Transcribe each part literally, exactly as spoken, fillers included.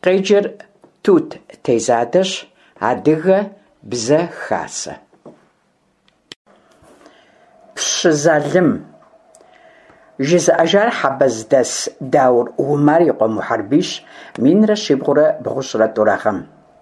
Къеджыр тут тезадэщ, адыгэ бзэ хасэ. Пщызалым жызыӏэжар хьэбэздэс Даур Умар и къуэ Мухьэрбищ минрэ щибгъурэ бгъущӏрэ тӏурагъым.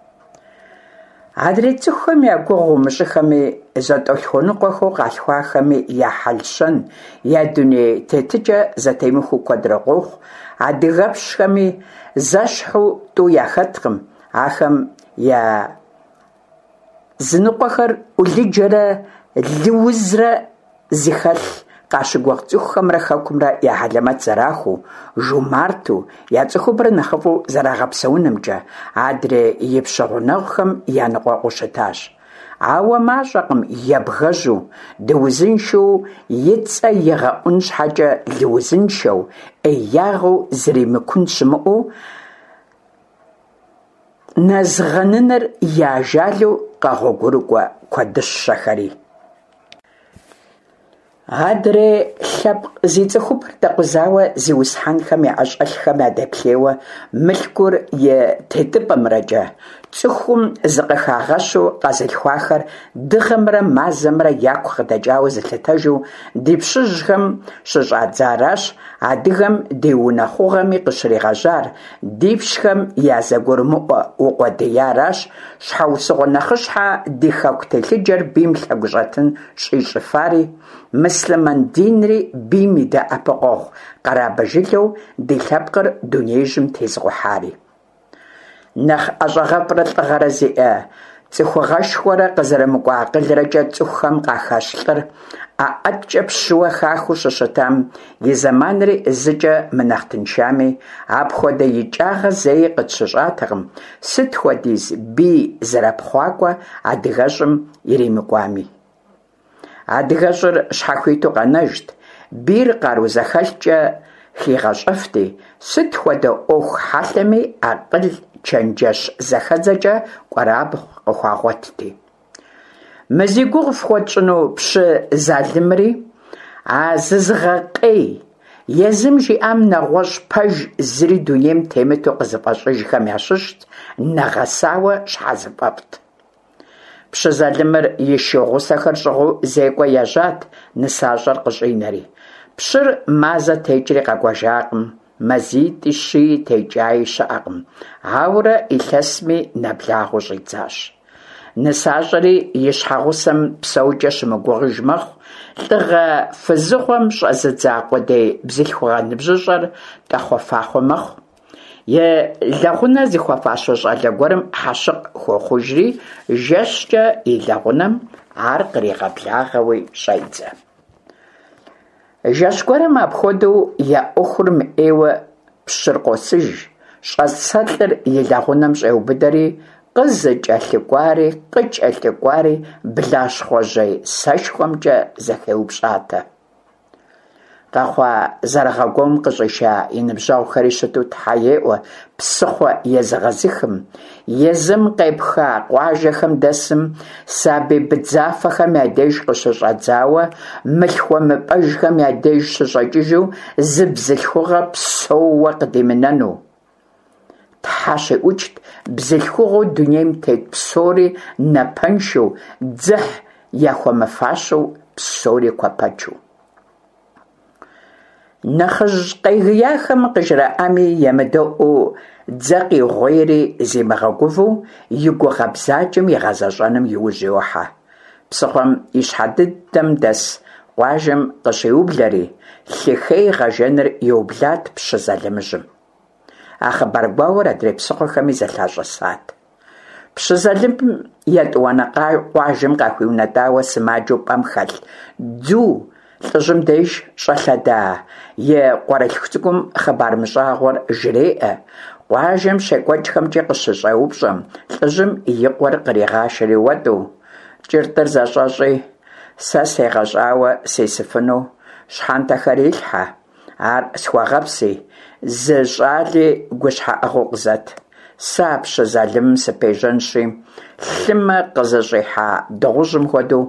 Адрей цӏыхухэм я гугъу умыщӏыхэми, зэтӏолъхуэныкъуэхэу къалъхуахэми я хьэлщэн, я дуней тетыкӏэ зэтемыхуу куэдрэ къохъу, адыгэпщхэми зэщхьу тӏу яхэткъым, ахэм я зыныкъуэхэр ӏулыджэрэ лыузрэ зыхэлъ къащыгуэгъ цӏыхухэмрэ хэкумрэ я хьэлэмэт зэрахуэу, жумарту, я цӏыхубрэ нэхъыфӏу зэрагъэпсэунымкӏэ, адрей и пщэгъунэгъухэм я ныкъуэкъуу щытащ. Ауэ мащӏэкъым ебгъэжьу, дыузыншэу и цӏэ игъэӏун щхьэкӏэ лыузыншэу, ӏеягъэу зримыкун щымыӏэу, нэзгъэныныр яжалу къэгъуэгурыкӏуэ куэдыщэхэри. Адрей лъэпкъ зи цӏыхубэр дэкъузауэ зи усхьэнхэм я ӏэщӏэлъхэм ядэплъейуэ мылъкур и тетӏыпӏэмрэкӏэ, цӏыхум зыкъыхагъэщу къэзылъхуахэр дыгъэмрэ мазэмрэ яку къыдэкӏауэ зылъытэжу ди пщыжьхэм щыщӏадзаращ, адыгэм ди унэхъугъэми къыщригъэжьар, ди пщхэм я зэгурымыӏуэ укъуэдияращ, щхьэусыгъуэ нэхъыщхьэ ди хэку телъыджэр бийм лъэгущӏэтын щӏищӏыфари, Мыслымэн динри бийм и дэӏэпыкъуэгъу къэрабэжылъэу ди лъэпкъыр дунейжьым тезыгъухьари. Нэхъ ӏэщӏагъэпӏрэ лӏыгъэрэ зиӏэ цӏыхугъэшхуэрэ къызэрымыкӏуа акъылрэкӏэ цӏыхухэм къахащ лӏыр, ӏэӏэткӏэ пщыуэ хахыу щыщытам и зэманри зыкӏэ мынэхъ-тыншами, апхуэдэ икӏагъэ зэи къытщыщӏатэкъым, сыт хуэдиз бий зэрапхъуакӏуэ адыгэщӏым иримыкӏуами. Адыгэщӏыр щхьэхуиту къэнэжт, бийр къару зэхэлъкӏэ хигъэщӏэфти, сыт хуэдэ ӏуэху хьэлъэми акъыл чэнджэщ зэхэдзэкӏэ кӏуэрабгъу къыхуагъуэтти. Мы зи гугъу фхуэтщӏыну пщы залымри, а зызыгъэкъей, езым жиӏам нэгъуэщӏ пэж зыри дунейм темыту къызыфӏэщӏыжхэм ящыщт, нэгъэсауэ щхьэзыфӏэфӏт. Пщы залымыр и шы гъусэхэр щӏыгъуу зекӏуэ ежьат, нысащӏэр къыщӏинэри. Пщыр мазэ текӏри къэкӏуэжакъым, мазитӏи щыи текӏаи щыӏэкъым, ауэрэ илъэсми нэблагъыу щӏидзащ. Нысащӏэри и щхьэгъусэм псэукӏэ щымыгугъыж мэхъу, лӏыгъэ фызыгъуэм щӏэзыдза къудей бзылъхугъэ ныбжьыщӏэр тӏэхъуэфахъуэ мэхъу. Е лэгъунэ зыхуэфащэ щӏалэ гуэрым хьэщыкъ хуохъужри, жэщкӏэ и лэгъунэм ар къригъэблагъэуи щӏедзэ. Жэщ гуэрым апхуэдэу я ӏуэхур мыӏейуэ пщыр къосыж, щӏэцэлӏыр и лэгъунэм щӏеубыдэри, къызыкӏэлъыкӏуари къыкӏэлъыкӏуари блащхъуэжьей сэшхуэмкӏэ зэхеупщӏатэ. Къэхъуа зэрыгъэгуэм къыщӏиша и ныбжьэгъухэри щыту Тхьэ еӏуэ псыхъуэ езыгъэзыхым, езым къепха къуажэхэм дэсым сабий быдзафэхэм я деж къыщыщӏэдзауэ, мылъхуэ мыпӏэжхэм я деж щыщӏэкӏыжу зы бзылъхугъэ псоууэ къыдимынэну. Тхьэ щеӏукӏт бзылъхугъэу дунейм тет псори напэншэу, дзыхь яхуэмыфащэу, псори куэпэчу. Нэхъыжь къегъияхэм къыжраӏэми емыдэӏуу дзэ къигъуейри зимыгъэгувэу, и гугъэбзаджэм игъэзэщӏэным иужь йохьэ. Псыхъуэм и щхьэ дыдэм дэс къуажэм къыщеублэри, лъыхей гъэжэныр иублат пщы залымыжьым. А хъыбар гуауэр адрей псыхъуэхэми зэлъащӏэсат. Пщы залымым етӏуанэ къуажэм къахуиунэтӏауэ сымаджэу пӏэм хэлъ дзу лӏыжьым деж щӏэлъэда е къуэрылъху цӏыкӏум хъыбар мыщӏагъуэр жреӏэ, къуажэм щекӏуэкӏхэмкӏэ къыщыщӏеупщӏэм, лӏыжьым и къуэр къригъашэри уэтӏу, кӏыртӏыр зэщӏэщӏи, сэ сегъэщӏауэ сесыфыну, щхьэнтэхэр илъхьэ, ар схуэгъэпси, зы щӏали гу щхьэӏыгъыу къызэт. Сэ а пщы залымым сыпежьэнщи, лъымэ къызыщӏихьа дыгъужьым хуэдэу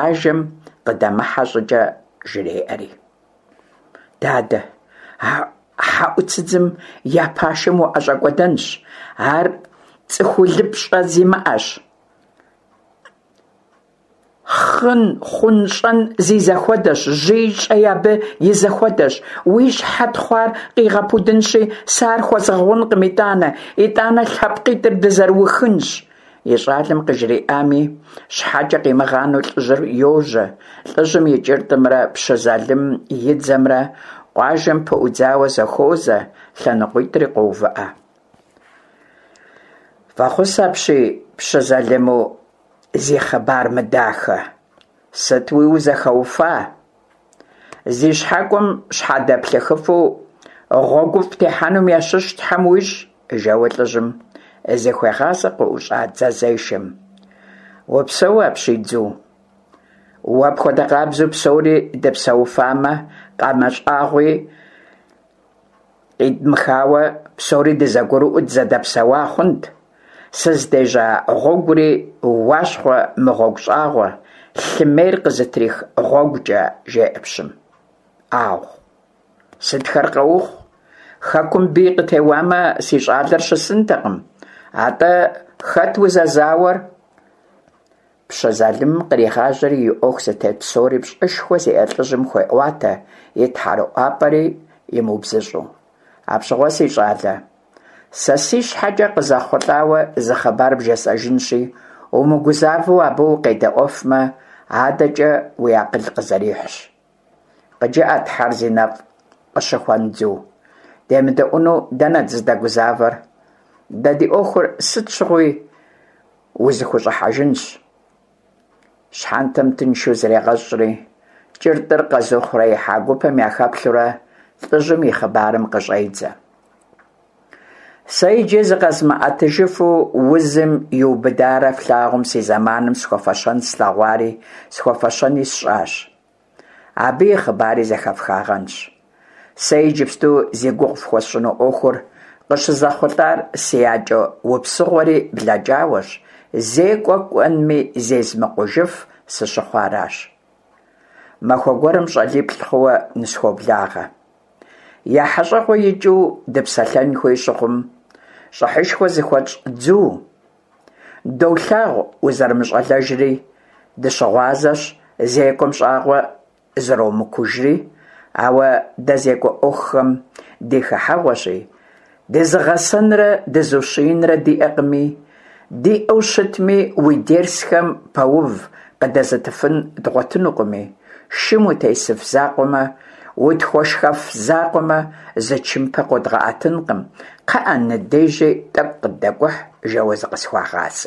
къуажэм къыдэмыхьэ щӏыкӏэ жреӏэри. Дадэ, а хьэӀуцыдзым я пашэм уӀэщӀэкӀуэдэнщ, ар цӀыхулыпщӀэ зимыӀэщ. Хъын, хъун, щӀэн зи зэхуэдэщ, жей, щӀей абы и зэхуэдэщ. Уи щхьэ тхъуар къигъэпудынщи, сэ ар хуэзгъэгъункъым итӀанэ, итӀанэ лъэпкъитӀыр дызэрыухынщ. И щӀалэм къыжриӀами, щхьэкӀэ къимыгъанэу лӀыжьыр йожьэ. ЛӀыжьым и кӀыртӀымрэ пщы залым и дзэмрэ къуажэм пыӀудзауэ зэхозэ, лъэныкъуитӀри къоувыӀэ. Фӏэхъус апщий пщы залыму зи хъыбар мыдахэ. Сыт уи узэхэуфа? Зи щхьэкӀуэм щхьэдэ плъыхыфу гъуэгуфӀ техьэнум ящыщ Тхьэм уищӀ, жэуэ лӀыжьым зыхуегъазэ къыӀущӀа дзэзешым. Уопсэу апщий-дзу. Уэ апхуэдэ къабзэу псори дыпсэуфамэ, къамэщӀагъуи къидмыхауэ псори дызэгурыӀуд зэдэпсэуа хъунт. Сыздежьа гъуэгури уащхъуэ мыгъуэгу щӀагъуэ, лъымейр къызытрих гъуэгукӀэ, жеӀэ пщым. Ау, сытхэр къэухъу, хэкум бий къытеуамэ, си щӀалэр щысынтэкъым. АтӀэ хэт узэзауэр? Пщы залым къригъажьэри и Ӏуэху зытет псори пщӀышхуэ зиӀэ лӀыжьым хуеӀуатэ, итхьэрыӀуапӀэри имыубзыщӀу. Абщыгъуэ си щӀалэ, сэ си щхьэкӀэ къызэхъулӀауэ зы хъыбар бжесӀэжынщи, умыгузавэу абы укъедэӀуэфмэ, адэкӀэ уи акъыл къызэрихьщ. КъыджыӀэ Тхьэр зи нэфӀ къыщыхуэндзу. ДемыдэӀуну дэнэ дыздэгузавэр? Дэ ди Ӏуэхур сыт щыгъуи узыхущӀыхьэжынщ. Щхьэнтэм тыншу зрегъэщӀри, кӀыртӀыр къэзыхъурэ ихьа гупэм яхэплъурэ лӀыжьым и хъыбарым къыщӀедзэ. Сэ иджы зыкъэзмыӀэтыжыфу узым иубыдарэ флъагъум си зэманым схуэфэщэн слъэгъуари, схуэфэщэни сщӀащ. Абы и хъыбари зэхэфхагъэнщ. Сэ иджыпсту зи гугъу фхуэсщӀыну Ӏуэхур къыщызэхъулӀар си якӀэ упсыгъуэри блэкӀауэщ, зекӀуэ кӀуэнми зезмыкъужыф сыщыхъуаращ. Махуэ гуэрым щӀалиплӀ хъууэ нысхуоблагъэ. Я хьэщӀэгъуэ икӀыу дыпсэлъэн хуей щыхъум, щӀыхьышхуэ зыхуэтщӀ дзу. Долъагъу узэрымыщӀэлэжри, дыщыгъуазэщ, зекӀуэм щӀагъуэ зэромыкужри, ауэ дэ зекӀуэ Ӏуэхухэм дихыхьэгъуэщи, дызыгъэсэнрэ дызущиинрэ диӀэкъыми, диӀэу щытми уи дерсхэм пэув къыдэзытыфын дгъуэтынукъыми, шым утесыф закъуэмэ, утхуэшхэф закъуэмэ, зы чымпэ къодгъэӀэтынкъым. КхъыӀэ, ныдежи тӀэкӀу къыддэкӀухь, жэуэ зыкъысхуагъасэ.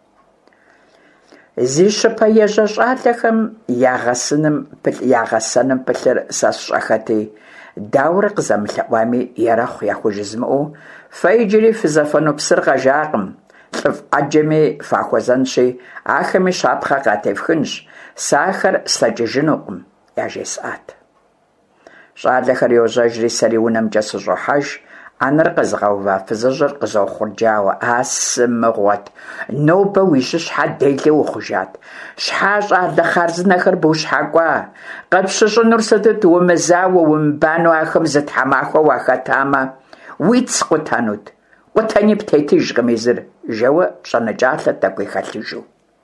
Зи щыпэ ежьэ щӀалэхэм ягъэсэным пылъыр сэ сщӀэхэти, дауэрэ къызэмылъэӀуами ерэхъу яхуж зымыӀэу, фэ иджыри фызэфэну псыр къэжакъым, лӀыфӀ Ӏэджэми фахуэзэнщи, ахэми щапхъэ къатефхынщ, сэ ахэр слъэкӀыжынукъым, яжесӀат. ЩӀалэхэр йожьэжри сэри унэмкӀэ сыщӀохьэж, Ӏэнэр къызыгъэува фызыжьыр къызохъурджауэ. А сымыгъуэт! Нобэ уи жьыщхьэ делэ ухъужат. Щхьэ щӀалэ хъарзынэхэр быущхьэкӀуа? КъэпщыщӀынур сытыт? Умызауэ, умыбану ахэм зы тхьэмахуэ уахэтамэ, уитӀ къутэнут. Къутэни птетыжкъым езыр, жэуэ щӀэныкӀалъэ тӀэкӀу ихэлъыжу.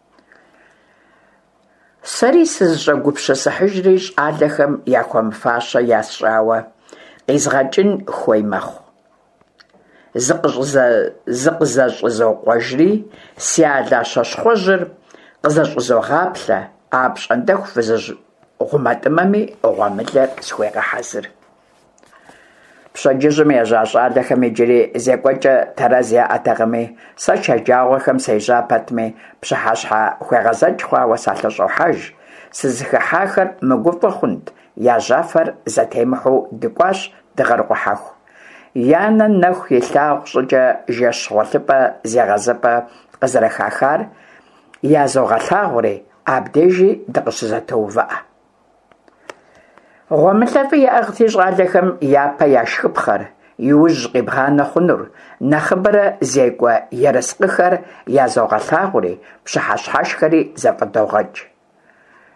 Сэри сызыщӀэгупшысыхьыжри, щӀалэхэм яхуэмыфащэ ясщӀауэ къизгъэкӀын хуей мэхъу. ЗыкъызэщӀызокъуэжри, си алащэщхъуэжьыр къызэщӀызогъаплъэ, а пщӀэндэху фызыжь гъумэтӀымэми гъуэмылэр схуегъэхьэзыр. Пщэдджыжьым ежьа щӀалэхэм иджыри зекӀуэкӀэ тэрэз яӀэтэкъыми, сэ чэджагъуэхэм сежьа пэтми, пщыхьэщхьэ хуегъэзэкӀ хъуауэ салъыщӀохьэж. Сызыхыхьахэр мыгуфӀы хъунт, я жьафэр зэтемыхьу дыкӀуащ дыгъэрыкъухьэху. Я нэ нэху илъагъу щӀыкӀэ жэщ гъуэлъыпӀэ зегъэзыпӀэ къызэрыхахар язогъэлъагъури, абдежи дыкъыщызэтоувыӀэ. ГъуэмылъэфӀи яӀыгъти щӀалэхэм япэ яшхыпхъэр, иужь къибгъанэ хъунур, нэхъыбэрэ зекӀуэ ерыскъыхэр язогъэлъагъури, пщыхьэщхьэшхэри зэфӀыдогъэкӀ.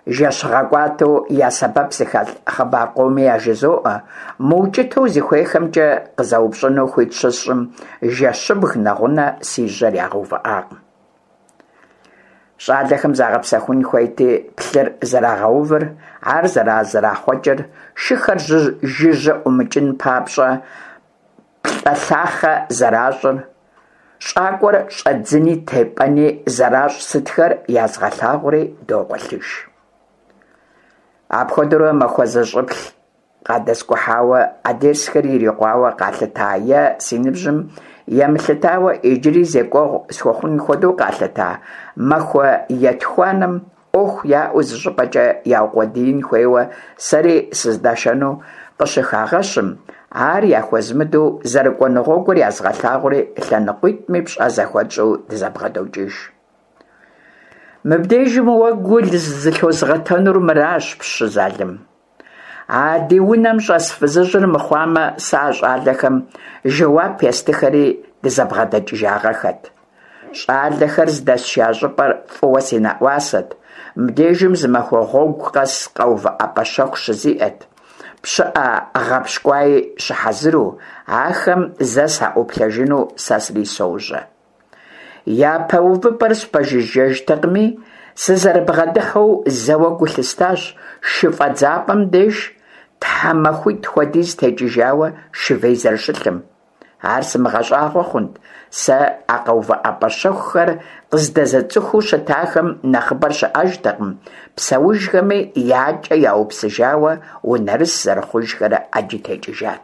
жэщгъэкӏуатэу я сэбэп зыхэлъ хъыбар къоми яжезоӏэ, мыукӏытэу зыхуейхэмкӏэ къызэупщӏыну хуит щысщӏым жэщыбг нэгъунэ си жьэр ягъэувыӏакъым. Щӏалэхэм загъэпсэхун хуейти плъыр зэрагъэувыр, ар зэраз зэрахъуэкӏыр, шыхэр жыжьэ ӏумыкӏын папщӏэ плӏэлъахъэ зэращӏыр, щӏакӏуэр щӏэдзыни тепӏэни зэращӏ сытхэр язгъэлъагъури докъуэлъыж. Апхуэдэурэ махуэзэ щӏыплъ къадэскӏухьауэ адресхэр ирикъуауэ къалъыта е си ныбжьым емылъытауэ иджыри зекӏуэгъу схуэхъун хуэдэу къалъыта махуэ етхуаным ӏуэху яӏэу зы щӏыпӏэкӏэ яукъуэдиин хуейуэ сэри сыздэшэну къыщыхагъэщым, ар яхуэзмыду зэрыкӏуэныгъуэ гуэр язгъэлъагъури лъэныкъуитӏми пщӏэ зэхуэщӏу дызэбгъэдокӏыж. Мыбдежым уэ гу зылъозгъэтэнур мыращ пщы залым. А ди унэм щӏэс фызыжьыр мыхъуамэ, сэ а щӏалэхэм жэуап естыхэри дызэбгъэдэкӏыжагъэхэт. Щӏалэхэр здэсщ я щӏыпӏэр фӏыуэ си нэӏуасэт, мыбдежым зы махуэ гъуэгу къэс къэувыӏэпӏэ щэху щызиӏэт. Пщыӏэ гъэпщкӏуаи щыхьэзыру, ахэм зэ саӏуплъэжыну сэ срисощӏэ. Япэ увыпӏэр спэжыжэжтэкъыми, сызэрыбгъэдыхьэу зэуэ гу лъыстащ шыфӏэдзапӏэм деж тхьэмахуит хуэдиз текӏыжауэ шывей зэрыщылъым. Ар сымыгъэщӏагъуэ хъунт, сэ а къэувыӏэпӏэ щэхухэр къыздэзэцӏыхуу щытахэм нэхъыбэр щыӏэжтэкъым, псэужхэми якӏэ яупсыжауэ унэрыс зэрыхъужхэр ӏэджи текӏыжат.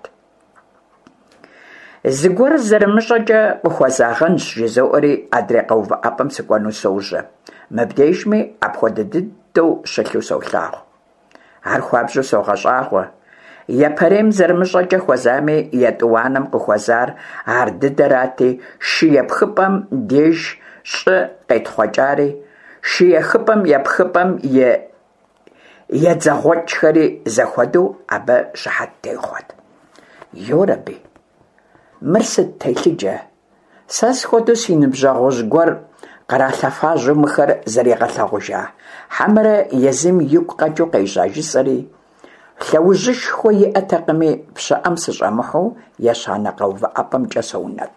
Зыгуэр зэрымыщӏэкӏэ къыхуэзагъэнщ жызоӏэри адрей къэувыӏэпӏэм сыкӏуэну соужьэ. Мыбдежми апхуэдэ дыдэу щылъу солъагъу. Ар хуабжьу согъэщӏагъуэ. Япэрейм зэрымыщӏэкӏэ хуэзами, етӏуанэм къыхуэзар ар дыдэрати, шы епхыпӏэм деж щӏы къетхъуэкӏари, шы ехыпӏэм епхыпӏэм едзэгъуэкӏхэри зэхуэдэу абы щыхьэт техъуэт. Йорэби! Мыр сыт телъыджэ? Сэ схуэдэу си ныбжьэгъужь гуэр къралъэфа жымыхэр зэригъэлъэгъужа, хьэмэрэ езым игу къэкӏыу къежьа жысӏэри, лъэужьышхуэ иӏэтэкъыми, пщыӏэм сыщӏэмыхьу ещанэ къэувыӏэпӏэмкӏэ соунэт.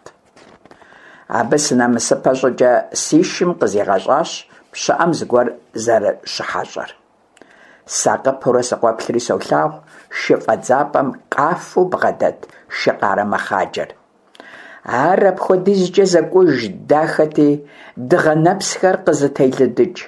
Абы сынэмысыпэ щӏыкӏэ си шым къызигъэщӏащ пщыӏэм зыгуэр зэрыщыхьэщӏэр. Сакъыпэурэ сыкъуэплъри солъагъу шыфӏэдзапӏэм къафэу бгъэдэт шы къарэ мэхъаджэр. Ар апхуэдизкӏэ зэкӏуж дахэти, дыгъэ нэпсхэр къызытелыдыкӏ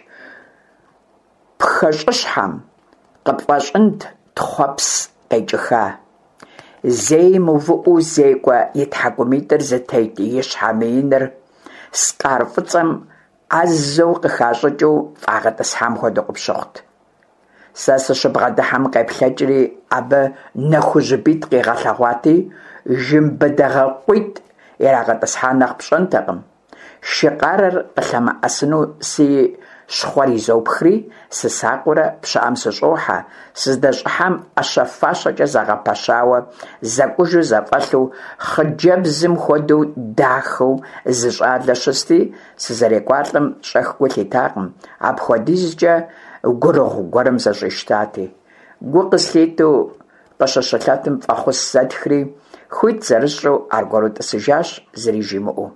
пхэщӏыщхьэм къыпфӏэщӏынт тхъуэпс къекӏыха. Зэи мыувыӏэу зекӏуэ и тхьэкӏумитӏыр зытет и щхьэмииныр скъар фӏыцӏэм ӏэзэу къыхащӏыкӏыу фӏагъэтӏысхьам хуэдэу къыпщыхъут. Сэ сыщыбгъэдыхьэм къеплъэкӏри, абы нэхужьыбитӏ къигъэлъэгъуати, жымбыдэгъэкъуитӏ ирагъэтӏысхьа нэхъ пщӏэнтэкъым. Шы къарыр къылъэмыӏэсыну си щхъуэр изопхри, сысакъыурэ пщыӏэм сыщӏохьэ, сыздэщӏыхьам ӏэщэ фащэкӏэ загъэпэщауэ, зэкӏужу зэфӏэлъу, хъыджэбзым хуэдэу дахэу зы щӏалэ щысти, сызэрекӏуалӏэм щӏэх гу лъитакъым, апхуэдизкӏэ гурыгъу гуэрым зэщӏищтати. Гу къыслъитӏу къыщыщылъэтым фӏэхъус зэтхри, хуит зэрыщӏу аргуэру тӏысыжащ, зыри жимыӏэу.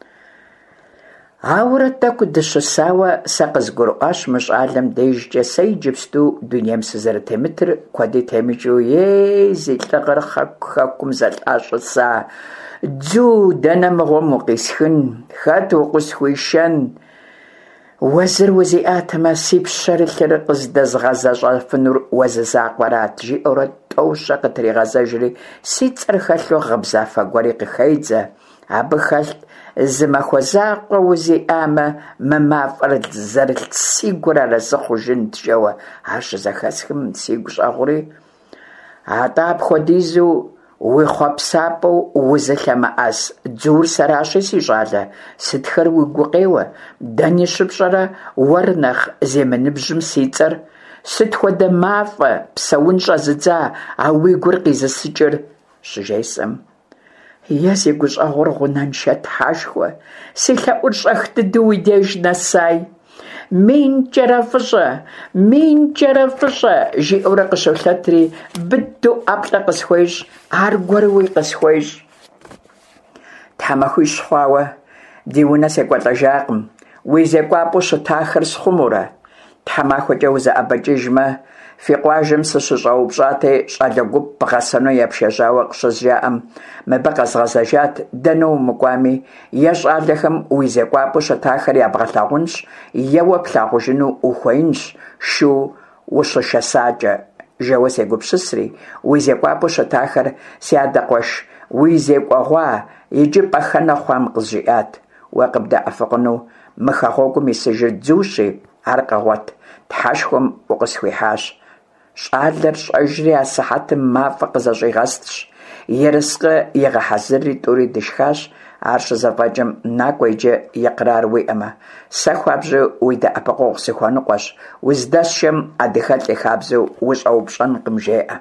Ауэрэ тӏэкӏу дыщысауэ сэ къызгурыӏуащ мы щӏалэм дежкӏэ сэ иджыпсту дунейм сызэрытемытыр куэди темыкӏыу ей зи лӏыгъэр хэку-хэкум зэлӏащӏыса, дзу дэнэ мыгъуэм укъисхын, хэт укъысхуишэн, уэзыр узиӏатэмэ си пщэрылъыр къыздэзгъэзэщӏэфынур уэзы закъуэрат, жиӏэурэ тӏэущӏэ къытригъэзэжри, си цӏэр хэлъу гъыбзафэ гуэри къыхедзэ. Абы хэлът зы махуэ закъуэ узиӏамэ, мы мафӏэр зэрылът сигур арэзы хъужынт жэуэ, ар щызэхэсхым сигу щӏэгъури, атӏэ апхуэдизу уи хъуэпсапӏэу узылъэмыӏэс дзур сэращи, си щӏалэ, сытхэр уи гу къеуэ, дэни щыпщӏэрэ уэр нэхъ земыныбжьым си цӏэр, сыт хуэдэ мафӏэ, псэун щӏэзыдза, а уи гур къизысыкӏыр, щыжесӏэм. Е си гущӏэгъур гъунэншэ тхьэшхуэ, си лъэӏур щӏэх дыдэу уи деж нэсай. минкӀэрэ фӀыщӀэ, минкӀэрэ фӀыщӀэ жиӀэурэ къыщолъэтри быдэу ӀэплӀэ къысхуещӀ, аргуэрууи къысхуещӀ. Тхьэмахуищ хъуауэ, ди унэ секӀуэлӀэжакъым, уи зекӀуапӀэу щытахэр схъумурэ? ТхьэмахуэкӀэ узэӀэбэкӀыжмэ, фи къуажэм сыщыщӀэупщӀати, щӀалэ гуп бгъэсэну епшэжауэ къыщызжаӀэм, мыбы къэзгъэзэжат, дэнэ умыкӀуами, е щӀалэхэм уи зекӀуапӀэу щытахэр ябгъэлъагъунщ, е уэ плъагъужыну ухуеинщ, шу ущыщэсакӀэ. Жэуэ сегупсысри, уи зекӀуапӀэу щытахэр си адэ къуэш, уи зекӀуэгъуа, иджы пӀэхэнэ хъуам къызжиӀат. Уэ къыбдэӀэфыкъуну мыхэгъуэгум исыжыр дзущи, ар къэгъуэт, тхьэшхуэм укъысхуихьащ. Щӏалэр щӏэжри а сыхьэтым мафӏэ къызэщӏигъэстщ. Ерыскъы егъэхьэзырри тӏури дышхащ. Ар щызэфӏэкӏым накӏуэ иджы и кърар уиӏэмэ. Сэ хуабжьу уи дэӏэпыкъуэгъу сыхуэныкъуэщ. Уздэсшэм адыгэлӏи хабзэу ущӏэупщӏэнкъым жеӏэ.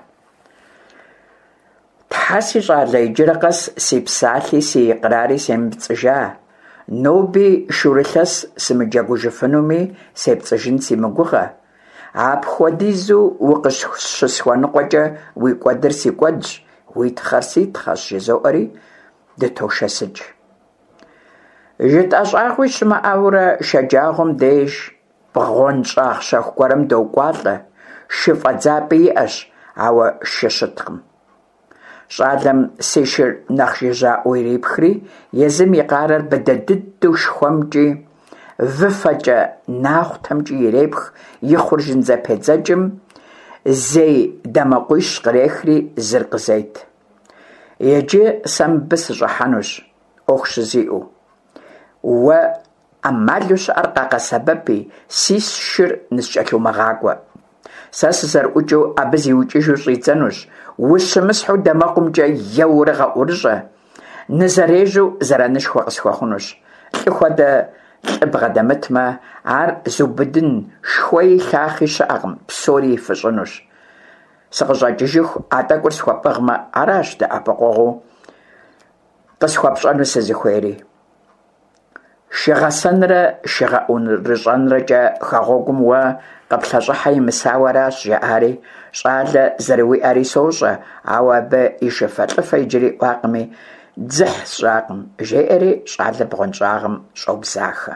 Тхьэ си щӏалэ, иджырэ къэс си псалъи си кърари семыпцӏыжа. Ноби шурылъэс сымыджэгужыфынуми, сепцӏыжын си мыгугъэ. Апхуэдизу укъыщысхуэныкъуэкӏэ уи кӏуэдыр си кӏуэдщ, уи тхъэр си тхъэщ, жызоӏэри дытошэсыкӏ. ЖытӀэщӀагъуи щымыӀэурэ шэджагъуэм деж бгъуэн щӀагъ щэху гуэрым докӀуалӀэ. Шы фӀэдзапӀи иӀэщ, ауэ шы щыткъым. Щӏалэм си шыр нэхъ жыжьаӀуэ ирипхри, езым и къарэр быдэ дыдэу шхуэмкӀи, выфэкӀэ нахъутэмкӀи ирепх, и хъур жындзэпедзэкӀым зей дамэкъуищ кърехри зыр къызет. Еджы сэ мыбы сыщӀыхьэнущ, Ӏуэху щызиӀэу. Уэ Ӏэмалу щыӀэр къагъэсэбэпи, си шыр ныскӀэлъумэгъакӀуэ. Сэ сызэрыӀукӀыу абы зиукӀыжу щӀидзэнущ. Ущымысхьу дамэкъумкӀэ еуэрэ гъэӀурыщӀэ. Нызэрежьу зэранышхуэ къысхуэхъунущ. Лӏы хуэдэ лӏы бгъэдэмытмэ, ар зубыдын, шхуэи лъахъи щыӀэкъым, псори фыщӀынущ. СыкъыщӀэкӀыжыху, а тӀэкӀур схуэпӀыгъмэ, аращ дэӀэпыкъуэгъу къысхуэпщӀэну сызыхуейри. Шыгъэсэнрэ шыгъэӀурыщӀэнрэкӀэ хэгъуэгум уэ къэплъэщӀыхьэ имысауэращ жаӀари. Щӏалэ зэрыуиӀэри сощӀэ, ауэ абы и шыфэ-лӀыфэ иджыри Ӏуакъыми, дзыхь сщӀакъым, жеӀэри щӏалэ бгъуэнщӀагъым щӀобзахэ.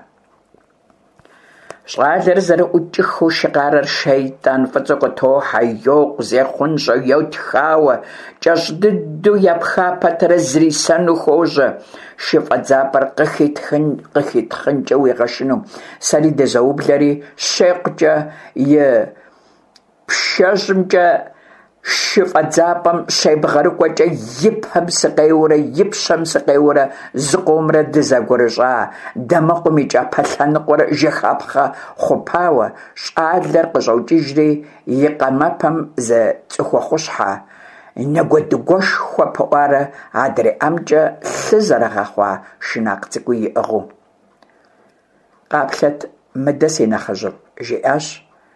Щӏалэр зэрыӀукӀыху шыкъарэр шейтӀан фӀыцӀэу къытохьэ, йокъу, зехъунщӀэ, йотхауэ, кӀэщӀ дыдэу епха пэтэрэ зрисэну хожьэ. Шы фӀэдзапӀэр къыхитхъынкӀэ уигъэшыну. Сэри дызоублэри, щекъукӀэ и пшэжьымкӀэ шы фӀэдзапӀэм щебгъэрыкӀуэкӀэ и пэм сыкъеуэрэ, и пщэм сыкъеуэрэ зыкъомрэ дызэгурыщӀа. Дамэкъум и кӀапэ лъэныкъуэр жыхапхъэ хъупауэ, щӏалэр къыщӀокӀыжри и къэмэпэм зы цӀыхухъущхьэ, нэгуэдыгуэшхуэ пыӀуарэ адрей ӀэмкӀэ лъы зэрыгъэхъуа шынакъ цӀыкӀуи иӀыгъыу. «Къаплъэт мыдэ си нэхъыжьыфӀ», – жиӀащ.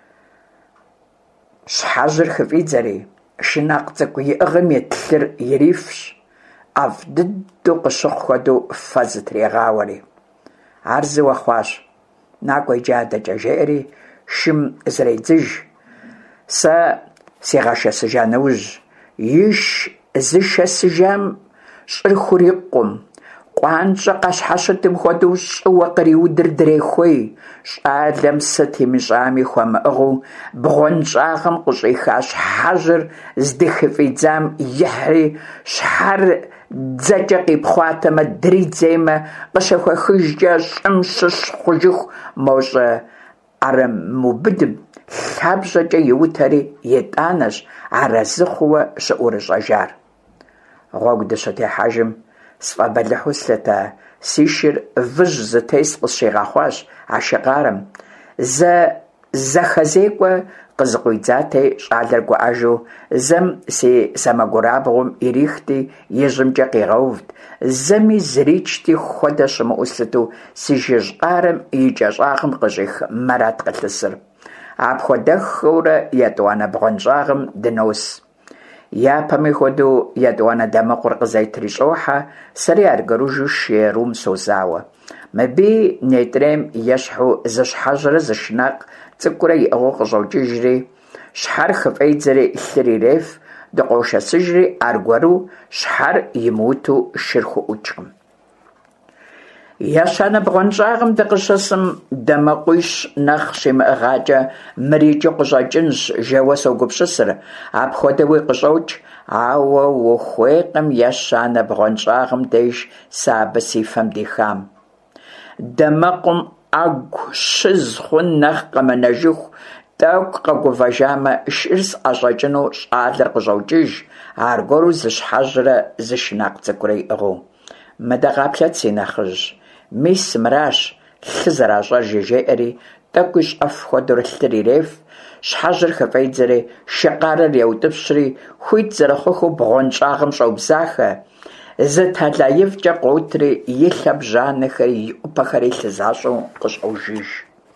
Щхьэжьыр хыфӀидзэри, шынакъ цӀыкӀу иӀыгъым и тлъыр ирифщ, ӀэфӀ дыдэу къыщыхъу хуэдэу фэ зытрегъауэри. Ар зыуэ хъуащ. «Накӏуэ иджы адэкӀэ», – жеӀэри шым зредзыж. Сэ сигъэшэсыжа нэужь, иш зышэсыжам щӀыр хурикъум, къуанщӀэ къащхьэщытым хуэдэу щӀыуэ къриудыр дрехуей. Щӏалэм сыт имыщӀами хуэмыӀыгъыу, бгъуэнщӀагъым къыщӀиха щхьэжьыр здыхыфӀидзам ихьри, щхьэр дзэкӀэ къипхъуатэмэ, дридзеймэ, къыщыхуэхыжкӀэ щӀым щыщ хъужыху мощӀэ Ӏэрымыубыдым лъабжьэкӀэ иутэри итӀанэщ арэзы хъууэ щыӀурыщӀэжар. Гъуэгу дыщытехьэжым сфӀэбэлыхьу слъытэ, си шыр выжь зытес къысщигъэхъуащ а шыкъарым. Зэ зэхэзекӀуэ къызыкъуидзати, щӏалэр гуӀэжу, зэм си сэмэгурабгъум ирихти, ижьымкӀэ къигъэувд, зэми зричти хуэдэ щымыӀэу слъыту, си жыжь къарым и кӀэщӀагъым къыщӀих Мэрат къылъысыр. Апхуэдэххэурэ етӀуанэ бгъуэнщӀагъым дынос. Япэми хуэдэу етӀуанэ дамэкъур къызет трищӀохьэ, сэри аргэружу шейрум созауэ. Мыбы нейтрем ещхьу зыщхьэжьрэ зышынакъ цӏыкӏурэ иӏыгъыу къыщӏокӏыжри, щхьэр хыфӏедзэри лъыр иреф, дыкъошэсыжри аргуэру щхьэр имыуту шыр хуӏукӏкъым. Ящанэ бгъуэнщӏагъым дыкъыщысым дэмыкъуищ нэхъ щимыӏыгъакӏэ мырикӏыу къыщӏэкӏынщ жэуэ согупщысыр, апхуэдэуи къыщӏокӏ, ауэ ухуейкъым ящанэ бгъуэнщӏагъым деж сэ абы си фэм дихам. Дэмыкъум ӏэгу щыз хъун нэхъ къэмынэжыху, тӏэкӏу къэгувэжамэ шыр сӏэщӏэкӏыну щӏалэр къыщӏокӏыж, аргуэру зыщхьэжьрэ зышынакъ цӏыкӏурэ иӏыгъыу. Мыдэ къаплъэт си нэхъыжь, мис мыращ лъы зэращӏэр жежеӏэри, тӏэкӏуи щӏэф хуэдэу лъыр иреф, щхьэжьыр хыфӏедзэри, шыкъарыр еутӏыпщри, хуит зэрыхъуху бгъуэнщӏагъым щӏэубзахэ, зы тэлаивкӏэ къотри, и лъэ бжьанэхэри и ӏупэхэри лъы защӏэу къыщӏэужыж.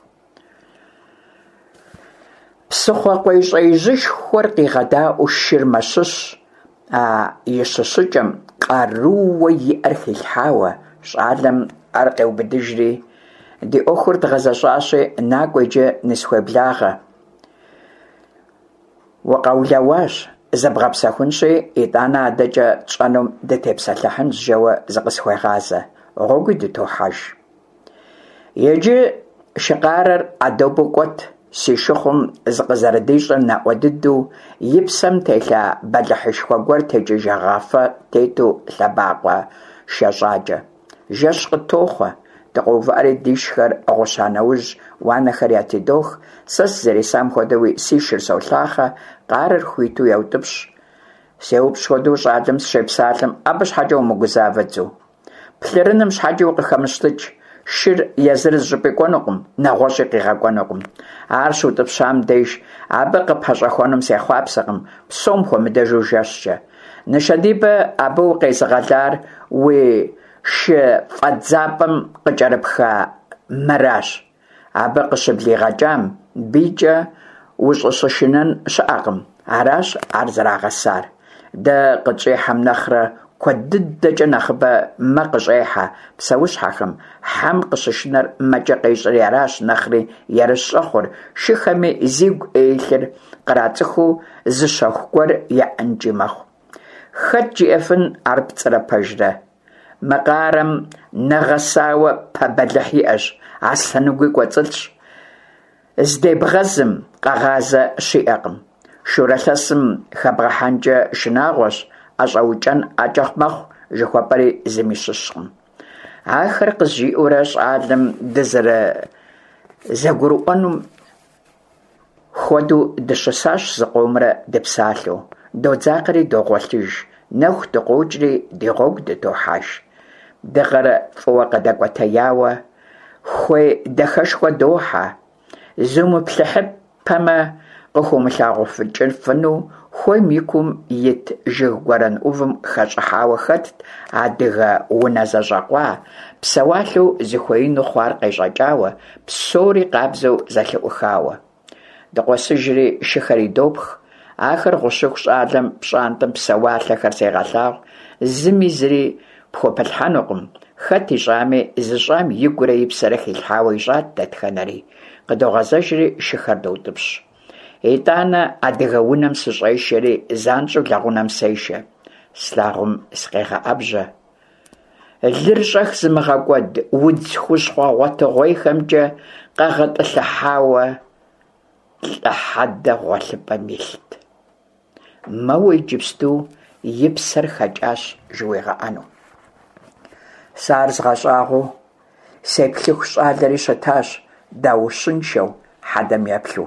Псыхъуэ къуейщӏеижьышхуэр къигъэдаӏуэу шыр мэщыщ, а и щыщыкӏэм къарууэ иӏэр хилъхьауэ, щӏалэм ӏэр къеубыдыжри, ди ӏуэхур дгъэзэщӏащи, накӏуэ иджы нысхуеблагъэ. Укъэулъэуащ, зэбгъэпсэхунщи, итӏанэ адэкӏэ тщӏэнум дытепсэлъыхьынщ жэуэ зыкъысхуегъазэ, гъуэгуи дытохьэж. Иджы шыкъарыр ӏэдэбу кӏуэт, си шыхъум зыкъызэрыдищӏыр наӏуэ дыдэу, и псэм телъа бэлыхьышхуэ гуэр текӏыжагъафэ тету лъэбакъуэ шэщӏакӏэ. Жэщ къыттохъуэ, дыкъыувыӏэри дишхэр гъуща нэужь уанэхэр ятедох, сэ сызэрисам хуэдэуи си шыр солъахъэ, къарыр хуиту еутӏыпщ. Сеупщ хуэдэу щӏалэм сыщепсалъэм, абы щхьэкӏэ умыгузавэ дзу. Плъырыным щхьэкӏэ укъыхэмыщтыкӏ, шыр езыр зыщӏыпӏи кӏуэнукъым, нэгъуэщӏи къигъэкӏуэнукъым. Ар щыутӏыпщам деж, абы къыпэщӏэхуэнум сехъуапсэкъым, псом хуэмыдэжу жэщкӏэ. Ныщэдибэ абы укъезыгъэлар уи шы фӏэдзапӏэм къыкӏэрыпха мэращ. Абы къыщыблигъэкӏам бийкӏэ ущӏыщышынэн щыӏэкъым, аращ ар зэрагъэсар. Дэ къытщӏихьэм нэхърэ куэд дыдэкӏэ нэхъыбэ мэ къыщӏехьэ псэущхьэхэм, хьэм къыщышынэр мэкӏэ къещӏри аращ нэхъри ерыщӏэхъур, шыхэми зигу ӏеилъыр кърацӏыхуу зы щэху гуэр яӏэнкӏи мэхъу. Хэт жиӏэфын ар пцӏырэ пэжрэ? Мы къарэм нэгъэсауэ пэ бэлыхь иӏэщ, аслъэныгуи кӏуэцӏылъщ. Здебгъэзым къэгъазэ щиӏэкъым. Шурэлъэсым хэбгъэхьэнкӏэ шынагъуэщ, ӏэщӏэукӏэн ӏэкӏэ мэхъу, жыхуэпӏэри зыми щыщкъым. Ахэр къызжиӏэурэ щӏалэм дызэрызэгурыӏуэнум хуэдэу дыщысащ зыкъомрэ дыпсалъэу. Додзакъэри догъуэлъыж, нэху дыкъокӏри, ди гъуэгу дытохьэж. Дыгъэр фӏыуэ къыдэкӏуэтеяуэ, хуей дахэшхуэ дохьэ. Зумыплъыхьыпэмэ къыхуумылъагъуфыкӏыфыну хуейм и кум ит жыг гуэрэн ӏувым хэщӏыхьауэ хэтт адыгэ унэ зэщӏэкъуа, псэуалъэу зыхуеину хъуар къещӏэкӏауэ, псори къабзэу зэлъыӏухауэ. Дыкъуэсыжри шыхэр идопх, ахэр гъущыху щӏалэм пщӏантӏэм псэуалъэхэр сегъэлъагъу, зыми зыри пхуэпылъхьэнукъым. Хэт ищӏами, зыщӏам игурэ и псэрэ хилъхьауэ ищӏат дэтхэнэри. Къыдогъэзэжри шыхэр доутӏыпщ. ИтӀанэ адыгэ унэм сыщӀешэри занщӀэу лэгъунэм сешэ. Слъагъум сыкъегъэӀэбжьэ. Лыр щӀэх зымыгъэкӀуэд удз хущхъуэ гъуэтыгъуейхэмкӀэ къэгъэтӀылъыхьауэ лӀыхьэдэ гъуэлъыпӀэм илът. Мэуэ иджыпсту и псэр хэкӀащ жыуегъэӀэну. Сэ ар згъэщӀагъуу сеплъыху щӀалэри щытащ, даущыншэу, хьэдэм еплъу.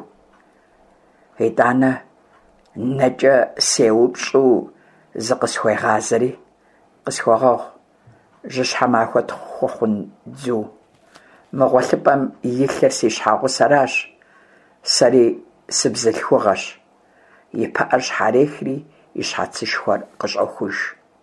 ИтӀанэ нэкӀэ сеупщӀу зыкъысхуегъазэри къысхуэгъэгъу, жьыщхьэмахуэ тхъухъун дзу. Мы гъуэлъыпӀэм и лъыр си щхьэгъусэращ, сэри сыбзылъхугъэщ. И пыӀэр щхьэрехри и щхьэцышхуэр къыщӀохуж.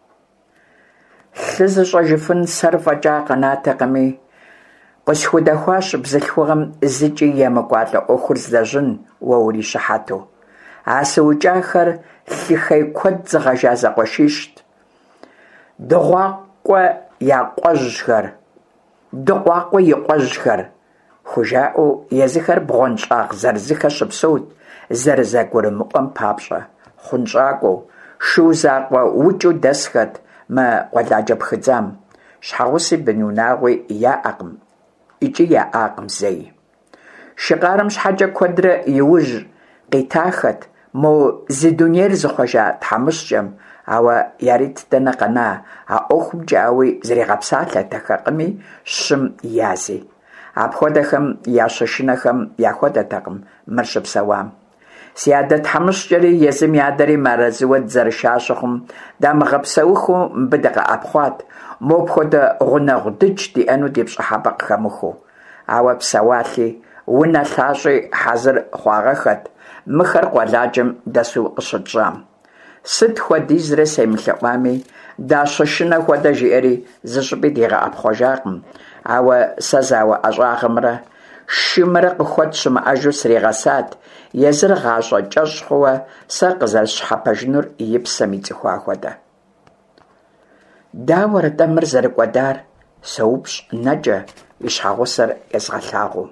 Лъы зыщӀэжыфын сэр фӀэкӀа къэнатэкъыми, къысхудэхуащ бзылъхугъэм зыкӀи емыкӀуалӀэ Ӏуэхур здэжьын уэ урищыхьэту. А сыукӀахэр лъыхъей куэд зыгъэжа зэкъуэшищт. Дыгъуакъуэ я къуэжьхэр, дыкъуакъуэ и къуэжьхэр, хужаӏэу езыхэр бгъуэнщӏагъ зырызыхэр щыпсэут зэрызэгурымыӏуэм папщӏэ, хъунщӏакӏуэу, шу закъуэ укӏыу дэсхэт мы къуэладжэ пхыдзам. Щхьэгъуси бын унагъуи яӏэкъым, икӏи яӏакъым зэи. Шыкъарым щхьэкӏэ куэдрэ иужь къитахэт мо зи дунейр зыхъуэжа тхьэмыщкӏэм, ауэ ярит дэнэ къэна, а ӏуэхум кӏауи зригъэпсалъэтэхэкъыми щым язи. Апхуэдэхэм я щышынэхэм яхуэдэтэкъым мыр щыпсэуам. Си адэ тхьэмыщкӏэри езым и адэри мыарэзыуэ дызэрыша щыхъум, дамыгъэпсэуху мыбы дыкъэӏэпхъуат, мо апхуэдэ гъунэгъу дыдж диӏэну ди пщӏыхьэпӏэ къыхэмыхуэу. Ауэ псэуалъи, унэ лъащӏи хьэзыр хъуагъэхэт мыхэр къуэладжэм дэсу къыщытщӏам. Сыт хуэдизрэ семылъэӏуами, дащышынэ хуэдэ жиӏэри зыщӏыпӏи дигъэӏэпхъуэжакъым. Ауэ сэ зауэӏэщӏагъымрэ шымрэ къыхуэт щымыӏэжу сригъэсат, езыр гъащӏэ кӏэщӏ хъууэ сэ къызэрысщхьэпэжынур и псэм ицӏыхуа хуэдэ. Дауэрэ-тӏэ мыр зэрыкӏуэдар? Соупщӏ нэкӏэ, и щхьэгъусэр езгъэлъагъуу.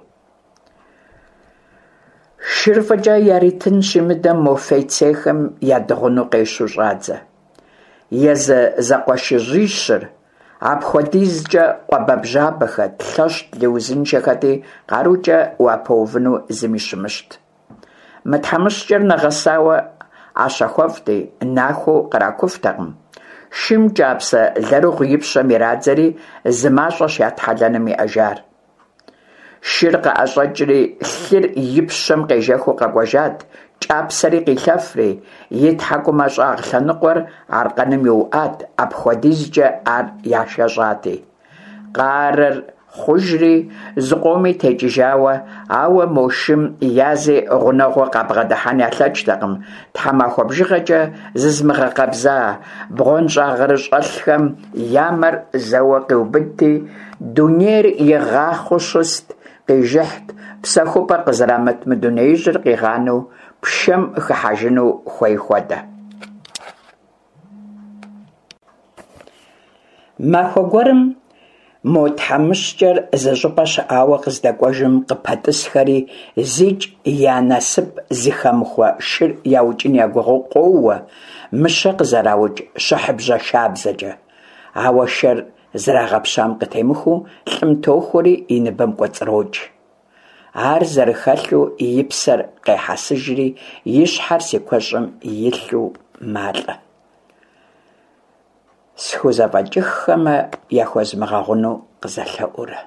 Шыр фӏыкӏэ яритын щимыдэм мо фейцейхэм ядыгъуну къещу щӏадзэ. Езы зэкъуэшыжьищыр, апхуэдизкӏэ къуабэбжьабэхэт, лъэщӏ лыузыншэхэти къарукӏэ уапэувыну зыми щымыщт. Мы тхьэмыщкӏэр нэгъэсауэ ӏэщэхуэфӏти, нахуэу къракуфтэкъым. Шым кӏапсэ лъэрыгъу и пщэм ирадзэри зы мащӏэщ ятхьэлэным иӏэжар. Шыр къыӏэщӏэкӏри лъыр и пщэм къежэхыу къэкӏуэжат, кӏапсэри къилъэфри, и тхьэкӏумэщӏагъ лъэныкъуэр аркъэным иуӏат, апхуэдизкӏэ ар яшэщӏати. Къарыр хъужри, зыкъоми текӏыжауэ, ауэ мо шым язи гъунэгъуу къабгъэдыхьэн ялъэкӏтэкъым. Тхьэмахуэ бжыгъэкӏэ зызмыгъэкъэбза бгъуэнщӏагъырыщӏэлъхэм ямэр зэуэ къиубыдти, дунейр игъахъуу щыст, къижыхьт, псэхупӏэ къызэрамыт мы дунеижьыр къигъанэу пшэм хыхьэжыну хуей хуэдэ. Махуэ гуэрым мо тхьэмыщкӏэр зыщӏыпӏэ щыӏауэ къыздэкӏуэжым къыпэтӏысхэри зикӏ я насып зыхэмыхуэ шыр яукӏын я гугъэу къоуэ, мыщэ къызэраукӏ щыхьыбжьэ шабзэкӏэ. Ауэ шэр зрагъэпщам къытемыхуу лӏым тохуэри и ныбэм кӏуэцӏрокӏ. Ар зэрыхэлъу и псэр къехьэсыжри, и щхьэр си куэщӏым илъу малӏэ. Схузэфӏэкӏыххэмэ, яхуэзмыгъэгъуну къызэлъэӏурэ.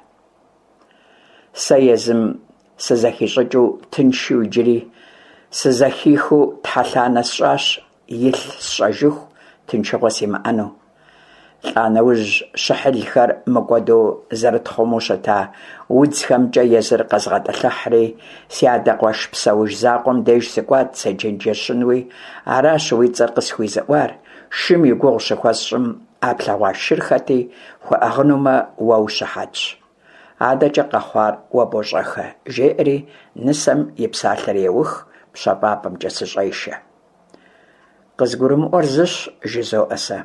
Сэ езым сызэхищӏыкӏыу тыншу иджыри, сызэхихыу тхьэлъанэ сщӏащ, илъ сщӏэжыху, тыншыгъуэ симыӏэну. Лӏанэужь щыхьылхэр мыкӏуэду зэрытхъуму щыта удзхэмкӏэ езыр къэзгъэтӏылъыхьри, си адэ къуэш псэуж закъуэм деж сыкӏуат седжэнджэщынуи, аращ уи цӏэр къысхуизыӏуар. Шым и гугъу щыхуэсщӏым ӏэплъэгъуа шырхэти, хуэӏыгъынумэ уэ ущыхьэтщ. Адэкӏэ къэхъуар уэ бощӏэхэ, жеӏэри нысэм и псалъэр еух, пщэфӏапӏэмкӏэ сыщӏешэ. Къызгурымыӏуэр зыщ, жызоӏэ сэ.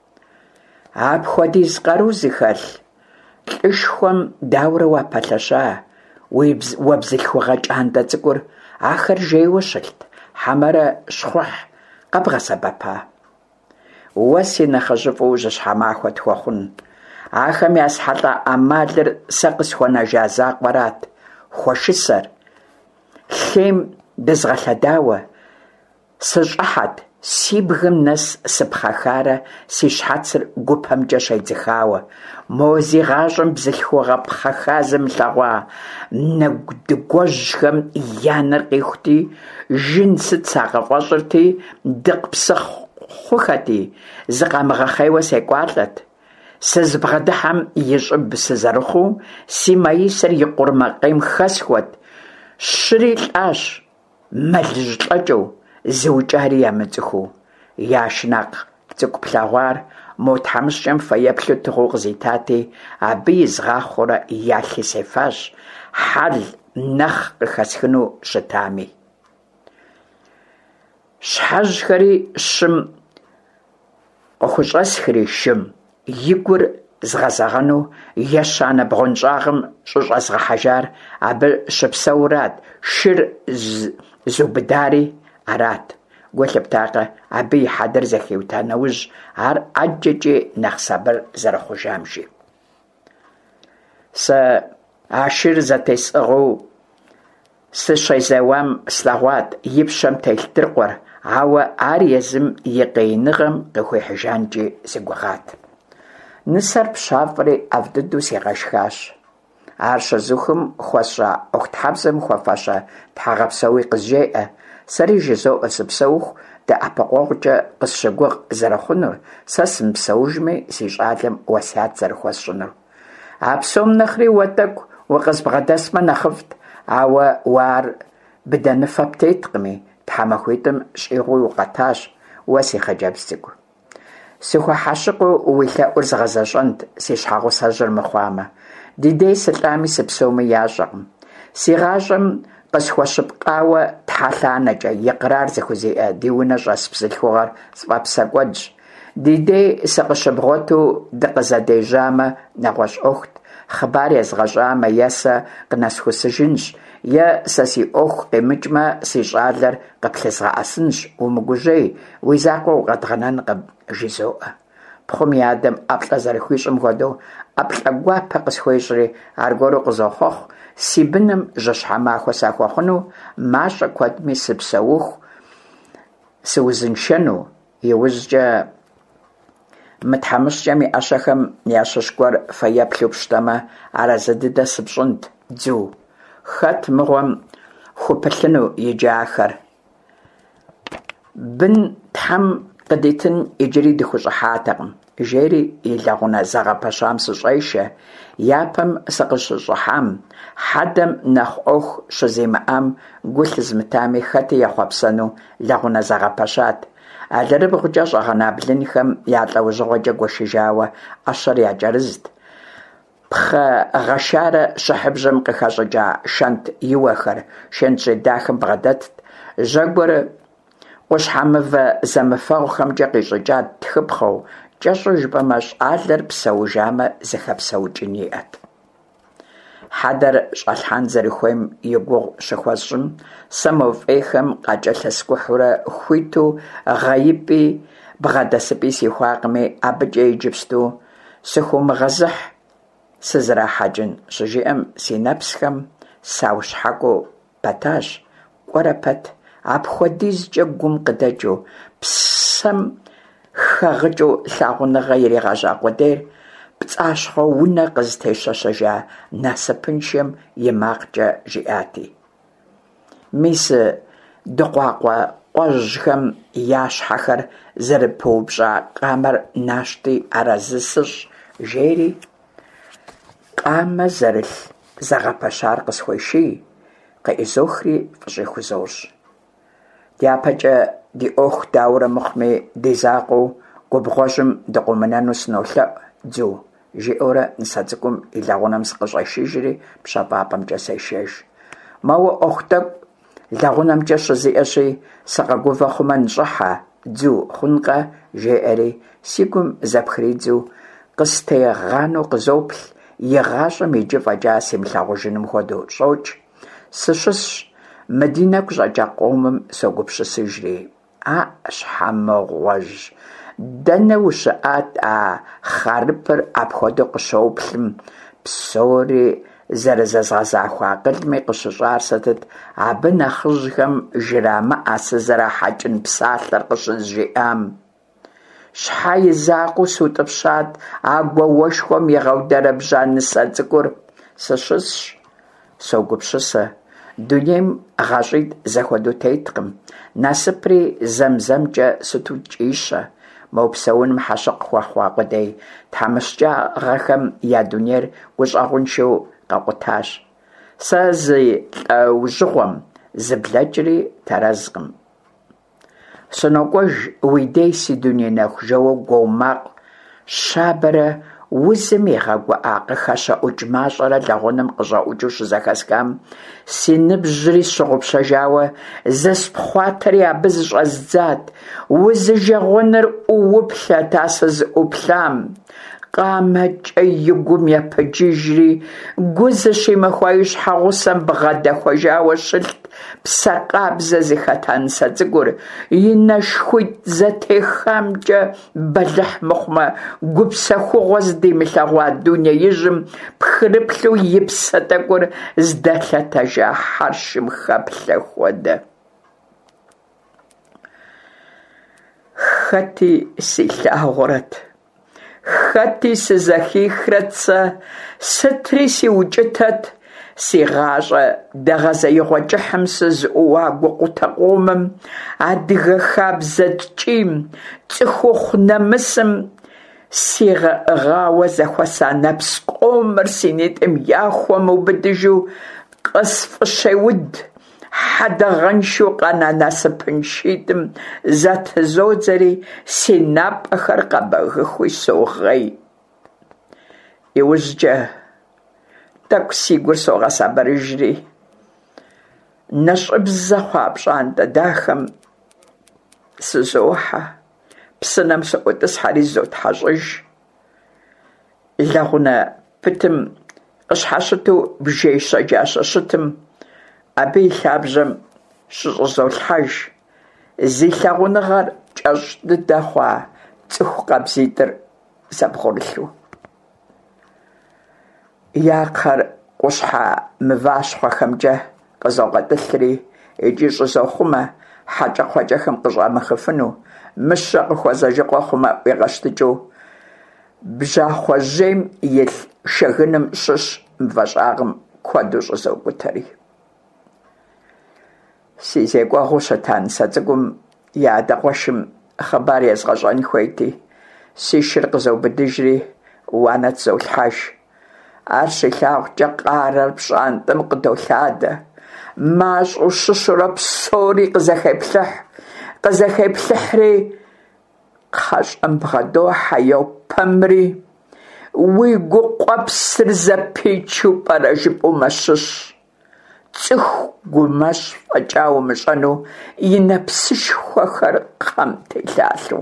Апхуэдиз къару зыхэлъ лӏышхуэм дауэрэ уапэлъэща? Уэ бзылъхугъэ кӏантӏэ цӏыкӏур ахэр жейуэ щылът, хьэмэрэ щхъухь къэбгъэсэбэпа? Уэ си нэхъыжьыфӏу жьыщхьэмахуэ тхуэхъун. Ахэм ясхьэлӏэ ӏэмалыр сэ къысхуэнэжа закъуэрат, хуэшысэр. Лъейм дызгъэлъэдауэ, сыщӏыхьэт, си бгым нэс сыпхъэхарэ, си щхьэцыр гупэмкӏэ щедзыхауэ. Мо зи гъащӏэм бзылъхугъэ пхъэха зымылъэгъуа нэгу дыгуэжьхэм я нэр къихути, жын сыт сакъыфӏэщӏырти, дыкъ-псы хъухэти, зыкъамыгъэхъейуэ секӏуалӏэт. Сызбгъэдыхьэм и щӏыб сызэрыхъуу, си маисыр и къурмакъейм хэсхуэт. Щыри лӏащ, мэлыжь лӏэкӏэу, зыукӏари ямыцӏыхуу. Я шынакъ цӏыкӏу плъэгъуар мо тхьэмыщкӏэм фэеплъу тыгъуу къызитати, абы изгъахъуэрэ ялъи сефащ, хьэл нэхъ къыхэсхыну щытами. Щхьэжьхэри щым къыхущӏэсхри шым, и гур згъэзэгъэну ещанэ бгъунщӏагъым щӏыщӏэзгъэхьэжар абы щыпсэурат, шыр зубыдари арат. Гу лъыптакъэ абы и хьэдэр зэхеута нэужь ар ӏэджэкӏи нэхъ сабыр зэрыхъужам жи. Сэ а шыр зэтесӏыгъыу сыщезэуам слъэгъуат и пщэм телъ тыркъуэр, ауэ ар езым и къиныгъэм къыхуехьыжанкӏи зэгугъат. Нысэр пщафӏри ӏэфӏ дыдэу сегъэшхащ. Ар щызухым хуэсщӏа ӏуэхутхьэбзэм хуэфӏэщӏэ тхьэгъэпсэуи къызжеӏэ. Сэри жызоӏэ сыпсэуху дэӏэпыкъуэгъукӏэ къысщыгугъ зэрыхъунур, сэ сымыпсэужми си щӏалэм уэсят зэрыхуэсщӏынур. А псом нэхъри уэ тӏэкӏу укъызбгъэдэсмэ нэхъыфӏт, ауэ уэ ар быдэныфэ птеткъыми, тхьэмахуитӏым щӏигъуи укъэтащ, уэ си хъыджэбз цӏыкӏу. Сыхуэхьэщыкъуу уи лъэӏур згъэзэщӏэнт, си щхьэгъусэжьыр мыхъуамэ. Ди дей сылӏами сыпсэуми ящӏэкъым. Си гъащӏэм къысхуэщыпкъауэ тхьэлъанэкӏэ и къырар зыхузеӏэ ди унэ щӏэс бзылъхугъэр сфӏэпсэкӏуэдщ. Ди дей сыкъыщыбгъуэту дыкъызэдежьамэ нэгъуэщӏ ӏуэхут, хъыбар езгъэщӏамэ е сэ къынэсхусыжынщ, е сэ си ӏуэху къемыкӏмэ си щӏалэр къыплъызгъэӏэсынщ, умыгужьей, уи закъуэ укъэдгъэнэнкъым, жызоӏэ. Пхъум и адэм ӏэплӏэ зэрыхуищӏым хуэдэу ӏэплӏэ гуапэ къысхуещӏри аргуэру къызохъуэхъу, си быным жьыщхьэмахуэ сахуэхъуну, мащӏэ куэдми сыпсэуху сыузыншэну, иужькӏэ мы тхьэмыщкӏэм и ӏэщэхэм ящыщ гуэр фэеплъу пщтэмэ, арэзы дыдэ сыпщӏынт, дзу. Хэт мыгъуэм хупылъыну иджахэр? Бын тхьэм къыдитын иджыри дыхущӏыхьатэкъым, жери и лэгъунэ зэгъэпэщам сыщӏешэ, япэм сыкъыщыщӏыхьам, хьэдэм нэхъ ӏуэху щыземыӏам гу лъызмытами хэти ехъуэпсэну лэгъунэ зэгъэпэщат. Алэрыбгъукӏэ щӏэгъэна блынхэм я лӏэужьыгъуэкӏэ гуэшыжауэ ӏэщэр якӏэрызт. Пхъэ гъэшарэ щыхьыбжьым къыхэщӏыкӏа шэнт иуэхэр шэнт щӏедахым бгъэдэтт, жьэгуэр къущхьэмывэ зэмыфэгъухэмкӏэ къищӏыкӏат тхыпхъэу, кӏэщӏу жыпӏэмэ щӏалэр псэужамэ зыхэпсэукӏын иӏэт. Хьэдэр щӏэлъхьэн зэрыхуейм и гугъу щыхуэсщӏым, сэ мо фӏейхэм къакӏэлъэскӏухьурэ хуиту гъэипӏи бгъэдэсыпӏи сихуакъыми, абыкӏэ иджыпсту сыхуумыгъэзыхь сызэрахьэкӏын щыжиӏэм си нэпсхэм саущхьэкӏуэу пэтащ. Кӏуэрэ пэт, апхуэдизкӏэ гум къыдэкӏыу, псэм хэгъыкӏыу лъагъуныгъэ иригъэжьа къудейр пцӏащхъуэ унэ къызытещэщэжа насыпыншэм и макъкӏэ жиӏати. Мис дыкъуакъуэ къуэжьхэм я щхьэхэр зэрыпыупщӏа къамэр нащти арэзы сыщ, жери къамэ зэрылъ зэгъэпэщар къысхуеший, къыӏизохри фӏыщӏи хузощ. Дяпэкӏэ ди ӏуэху дауэрэ мыхъуми ди закъуэу губгъуэжьым дыкъыумынэну сынолъэӏу, дзу, жиӏэурэ нысэ цӏыкӏум и лэгъунэм сыкъыщӏешыжри пщэфӏапӏэмкӏэ сешэж. Моуэ ӏуэху тӏэкӏу лэгъунэмкӏэ щызиӏэщи, сыкъэгувэ хъумэ нщӏыхьэ, дзу, хъункъэ, жеӏэри, си гум зэпхридзу къыстегъану къызоплъ, и гъащӏэм иджы фӏэкӏа семылъагъужыным хуэдэу щӏокӏ. Сыщысщ, мыди нэгу щӏэкӏа къомым согупщысыжри. А щхьэмыгъуэжь, дэнэ ущыӏат а хъарыпыр апхуэдэу къыщоуплъым, псори зэрызэзгъэза акъылми къыщыщӏар сытыт, абы нэхъыжьхэм жырамыӏэ сызэрахьэкӏын псалъэр къыщызжиӏам. Щхьэ и закъуэу сутӏыпщат а гуауэшхуэм игъэудэрыбжьа нысэ цӏыкӏур. Сыщысщ, согупщысэ, дунейм гъащӏитӏ зэхуэдэу теткъым, насыпри зэм-зэмкӏэ сыту кӏищэ. Моупсэуным хьэщыкъ хуэхъуа къудей тхьэмыщкӏагъэхэм я дунейр гущӏэгъуншэу къэкъутащ. Сэ зы лӏэужьыгъуэм зыблэкӏри тэрэзкъым. Сынокӏуэж уи дей си дуней нэху жэуэ гуэу макъ, щабэрэ узым егъэгуӏа къыхэщэӏукӏ мащӏэрэ лэгъунэм къыщӏэӏукӏыу щызэхэскъам, си ныбжьри щыгъупщэжауэ зэспхъуатэри абы зыщӏэздзат, узыжэгъуныр ӏууплъэт а сызыӏуплъам, къамэкӀэ и гум епыджыжри гу зыщимыхуа и щхьэгъусэм бгъэдэхуэжауэ щылът псэ къабзэ зыхэта нысэ цӀыкӀур. И нэшхуитӀ зэтехамкӀэ бэлыхь мыхъумэ, гупсэхугъуэ здемылъэгъуа дунеижьым пхырыплъу и псэ тӀэкӀур здэлъэтэжа хьэршым хэплъэ хуэдэ. Хэти силъагъурэт, хэти сызэхихрэт сэ, сытри сиукӀытэт, си гъащӀэ дэгъэзеигъуэ кӀыхьым сызыӀуа гукъутэ-къомым, адыгэ хабзэ ткӀийм, цӀыхухъу нэмысым сигъауэ зэхуэса нэпс къомыр си нитӀым яхуэ мыубыдыжу къысфӀыщеуд, хьэдэгъэншэу къэна насыпын шитӀым зэтызодзэри си напӀэхэр къэбэгыхуи согъей. Иужькӏэ тӏэкӏу си гур согъэсабэрыжри, нэщӏыбзэ хъуа пщӏантӏэ дахэм сызохьэ, псынэм сыӏутӏысхьэри зотхьэщӏыж. Лэгъунэ пытым къыщхьэщыту бжей щэджащэ щытым, абы и лъабжьэм щыщӏызолъхьэж, зи лъагъуныгъэр кӏэщӏ дыдэ хъуа цӏыху къабзитӏыр зэбгъурылъу. Якхъэр къущхьэ мыващхъуэхэмкӏэ къызогъэтӏылъри икӏи щӏызохъумэ, хьэкӏэкхъуэкӏэхэм къыщӏамыхыфыну, мыщэ къыхуэзэжыкъуэ хъумэ ӏуигъэщтыкӏыу, бжьахъуэжьейм илъ шэгыным щыщ мывэщӏагъым куэду щӏызокӏутэри. Си зекӏуэгъуу щыта нысэ цӏыкӏум и адэ-къуэшым хъыбар езгъэщӏэн хуейти, си шыр къызобыдыжри уанэ тызолъхьэж. Ар щилъагъукӏэ къарэр пщӏантӏэм къыдолъадэ, мащӏэу щыщурэ псори къызэхеплъыхь, къызэхеплъыхьри кхъэщӏэм бгъэдохьэ, йопэмри, уи гу къуэпсыр зэпичу пӏэрэ жыпӏэу мэщыщ. Цӏыху гумэщ фӏэкӏа умыщӏэну и нэпсышхуэхэр кхъэм телъалъэу.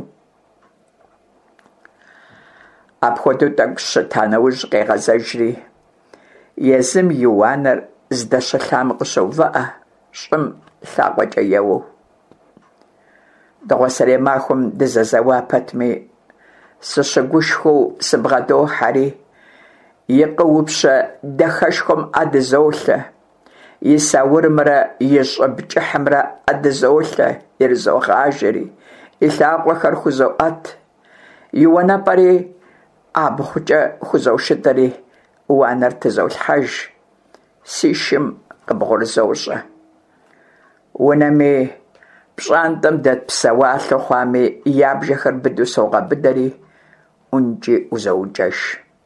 Апхуэдэу тӏэкӏу щыта нэужь къегъэзэжри, езым и уанэр здэщылъам къыщоувыӏэ, щӏым лъакъуэкӏэ еуэу. Дыгъуасэрей махуэм дызэзэуа пэтми, сыщыгушхуэу сыбгъэдохьэри, и къыупщэ дахэшхуэм ӏэ дызолъэ, и саурымрэ и щӏыб-кӏыхьымрэ ӏэ дызолъэ, ирызогъажэри, и лъакъуэхэр хузоӏэт, и уанэпӏэри абгъукӏэ хузощытӏэри, уанэр тызолъхьэж, си шым къыбгъурызощӏэ. Унэми пщӏантӏэм дэт псэуалъэ хъуами, ябжэхэр быдэу согъэбыдэри, ӏункӏи узоукӏэж.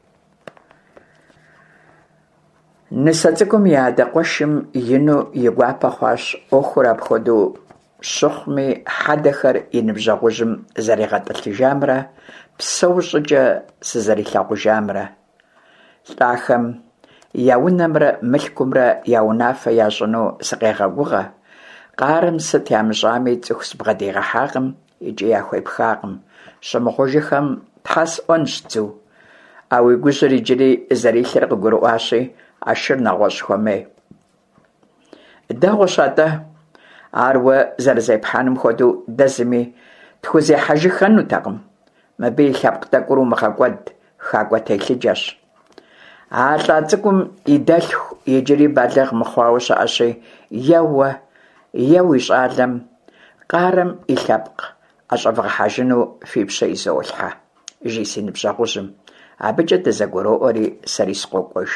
Нысэ цӏыкӏум и адэ-къуэшым ину и гуапэ хъуащ ӏуэхур апхуэдэу щыхъуми, хьэдэхэр и ныбжьэгъужьым зэригъэтӏылъыжамрэ, псэу щӏыкӏэ сызэрилъагъужамрэ. Лӏахэм я унэмрэ мылъкумрэ я унафэ ящӏыну сыкъегъэгугъэ, къарым сыт ямыщӏами цӏыху сыбгъэдегъэхьакъым икӏи яхуепхакъым. Щымыгъужыхэм тхьэ сӏуэнщ дзу, а уи гужьыр иджыри зэрилъыр къыгурыӏуащи, а шыр нэгъуэщӏ хуэмей. Дэгъуэщ атӏэ, ар уэ зэрызепхьаным хуэдэу дэ зыми тхузехьэжыхэнутэкъым. Мыбы и лъэпкъ тӏэкӏур умыгъэкӏуэд, хакӏуэ телъыджэщ. А лӏа цӏыкӏум и дэлъху иджыри бэлыгъ мыхъуауэ щыӏэщи, еуэ, е уи щӏалэм къарым и лъэпкъ ӏэщӏэвгъэхьэжыну фи пщэ изолъхьэ, жи си ныбжьэгъужьым. Абыкӏэ дызэгуроӏуэри сэри скъокӏуэж.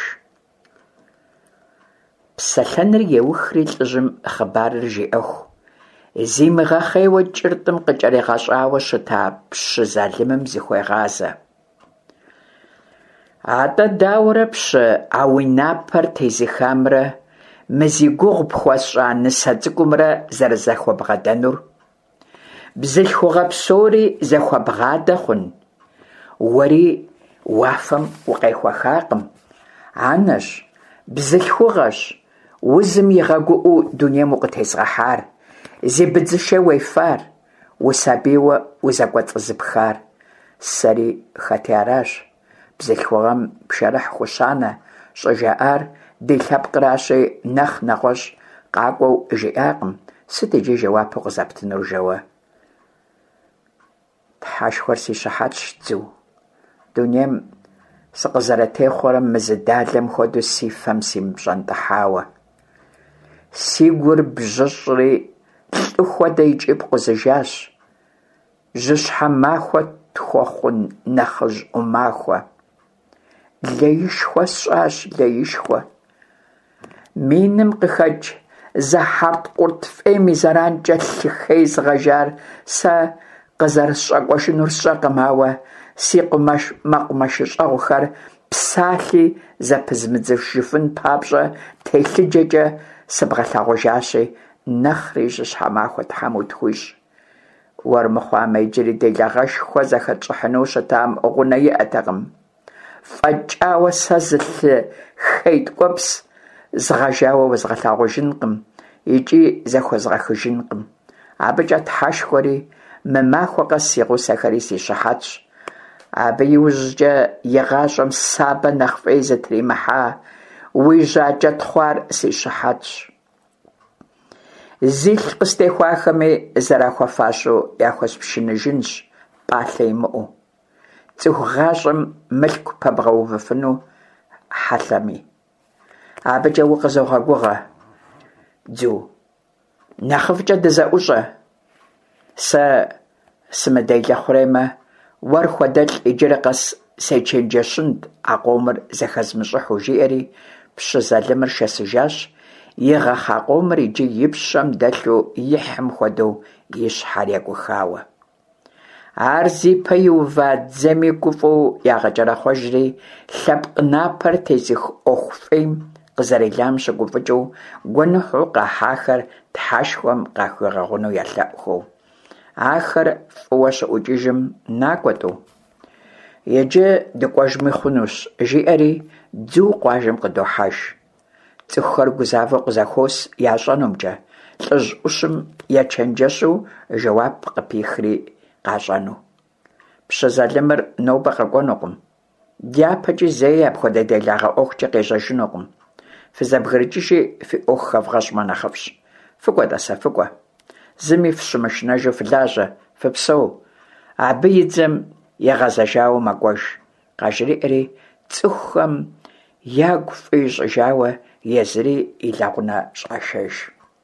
Псэлъэныр еухри лӏыжьым хъыбарыр жиӏэху, зимыгъэхъейуэ кӏыртӏым къыкӏэригъэщӏауэ щыта пщы залымым зыхуегъазэ. Атӏэ дауэрэ пщы а уи напэр тезыхамрэ, мы зи гугъу пхуэсщӏа нысэ цӏыкӏумрэ зэрызэхуэбгъэдэнур? Бзылъхугъэ псори зэхуэбгъадэ хъун? Уэри уафэм укъехуэхакъым. Анэщ, бзылъхугъэщ, узым игъэгуӏуу дунейм укъытезгъэхьар, зи быдзышэ уефар, усабийуэ узэкӏуэцӏызыпхар. Сэри хэти аращ. бзылъхугъэм пшэрыхь хущанэ щӏэжаӏар ди лъэпкъращи нэхъ нэгъуэщӏ къакӏуэу жиӏакъым, сыт иджы жэуапу къызэптынур жэуэ? Тхьэшхуэр си щыхьэтщ дзу. Дунейм сыкъызэрытехъуэрэ мызыдалэм хуэдэу си фэм симыпщӏэнтӏыхьауэ. Си гур бжьыщӏри лӏы хуэдэ икӏи пкъузыжащ. Жьыщхьэ махуэ тхуэхъун нэхъыжь ӏумахуэ. Леишхуэ сщӏащ, леишхуэ. Миным къыхэкӏ зэхьэрт къурт фӏейм и зэранкӏэ лъыхъей зыгъэжар сэ къызэрысщӏэкӏуэжынур сщӏэркъым, ауэ си къумэш мэкъумэшыщӏэгъухэр псалъи зэпызмыдзыжыфын папщӏэ телъыджэкӏэ сыбгъэлъэгъужащи, нэхъри жьыщхьэ махуэ Тхьэм утхуищӏ. Уэрмыхъуамэ, иджыри делэгъэшхуэ зэхэтщӏыхьыну щытам гъунэ иӏэтэкъым. Фӏэкӏауэ сэ зы лъы хей ткӏуэпс згъэжауэ узгъэлъэгъужынкъым икӏи зэхуэзгъэхыжынкъым. Абыкӏэ тхьэшхуэри мы махуэ къэс и гъусэхэри си щыхьэтщ. Абы иужькӏэ игъащӏэм сабэ нэхъ фӏей зытримыхьа уи жьакӏэ тхъуар си щыхьэтщ. Зилъ къыстехуахэми зэрахуэфащӏу яхуэспшыныжынщ, пӏалъэ имыӏэу. Цӏыху гъащӏэм мылъку пэбгъэувыфыну хьэлъэми. Абыкӏэ укъызогъэгугъэ, дзу, нэхъыфӏкӏэ дызэӏущӏэ. Сэ сымыделэ хъуреймэ, уэр хуэдэлъ иджыри къэс сеченджэщынт а къомыр зэхэзмыщӏыхьу, — жиӏэри пщы зэлымыр шэсыжащ, и гъэхъа къомыр иджы и пщэм дэлъу ихьым хуэдэу и щхьэр екӏухауэ. Ар зипэ иува дзэми гуфӏэу ягъэкӏэрэхъуэжри, лъэпкъ напэр тезых ӏуэху фӏейм къызэрилам щыгуфӏыкӏыу гуэныхьу къахьахэр тхьэшхуэм къахуигъэгъуну ялъэӏухыу. Ахэр фӏыуэ щыӏукӏыжым накӏуэтӏу. Еджэ дыкӏуэжми хъунущ, — жиӏэри дзу къуажэм къыдохьэж. Цӏыхухэр гузавэу къызэхуос ящӏэнумкӏэ, лӏыжь ӏущым ечэнджэщу жэуап къыпихри къащӏэну. Пщы зэлымыр нобэ къэкӏуэнукъым. Дяпэкӏи зэи апхуэдэ делагъэ ӏуэхукӏэ къежьэжынукъым. Фызэбгрыкӏыжи фи ӏуэху хэвгъэщӏмэ нэхъыфӏщ. Фыкӏуэ тӏасэ, фыкӏуэ. Зыми фыщымышынэжу фылажьэ, фыпсэу. Абы и дзэм егъэзэжауэ мэкӏуэж, — къажриӏэри цӏыхухэм ягу фӏы ищӏыжауэ езыри и лэгъунэ щӏашэж.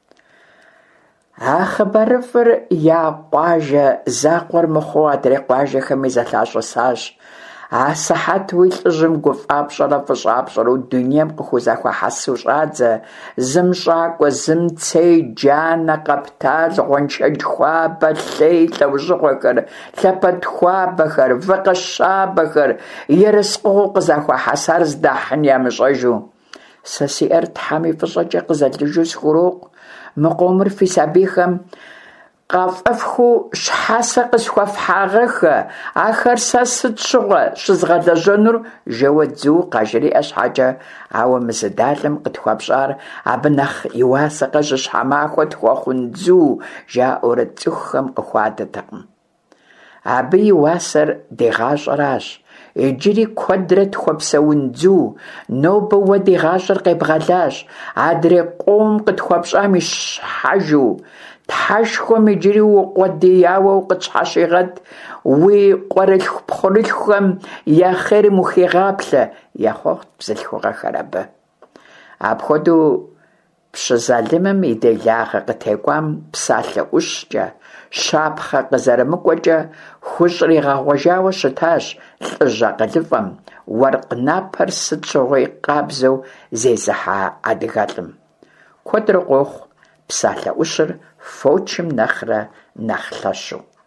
А хъыбарыфӏыр я къуажэ закъуэр мыхъуу адрей къуажэхэми зэлъащӏысащ. А сыхьэт уи лӏыжьым гуфӏапщӏэрэ фӏыщӏапщӏэрэу дунейм къыхузахуэхьэсу щӏадзэ, зым щӏакӏуэ, зым цей, джанэ, къэптал, гъуэншэдж хуабэ, лъей, лӏэужьыгъуэхэр, лъэпэд хуабэхэр, вакъыщабэхэр, ерыскъыгъуэу къызахуэхьэсар здахьын ямыщӏэжу. Сэ си ӏэр Тхьэм и фӏыщӏэкӏэ къызэлыжу схурокъу. Мы къомыр фи сабийхэм къэфӏэфхыу щхьэсэ къысхуэфхьагъэхэ, ахэр сэ сыт щыгъуэ щызгъэлэжьэнур, — жэуэ дзу къажриӏэ щхьэкӏэ, ауэ мызыдалэм къытхуапщӏар абы нэхъ и уасэкъэ жьыщхьэ махуэ тхуэхъун дзу, жаӏэурэ цӏыхухэм къыхуадэтэкъым. Абы и уасэр дегъащӏэращ. Иджыри куэдрэ тхуэпсэун дзу, нобэ уэ ди гъащӏэр къебгъэлащ, адрей къом къытхуапщӏам ищхьэжу. Тхьэшхуэм иджыри укъуэдияуэ укъытщхьэщигъэт, уи къуэрылъху-пхъурылъхэм я хъерым ухегъаплъэ, — ехъуэхъут бзылъхугъэхэр абы. Апхуэдэу пщы зэлымым и делагъэ къытекӏуам псалъэ ӏущкӏэ, щапхъэ къызэрымыкӏуэкӏэ хущӏыр игъэгъуэжауэ щытащ лӏыжь акъылыфӏэм, уэркъ напэр сыт щыгъуи къабзэу зезыхьа адыгэлӏым. Куэдрэ къохъу псалъэ ӏущыр фочым нэхърэ нэхъ лъэщу.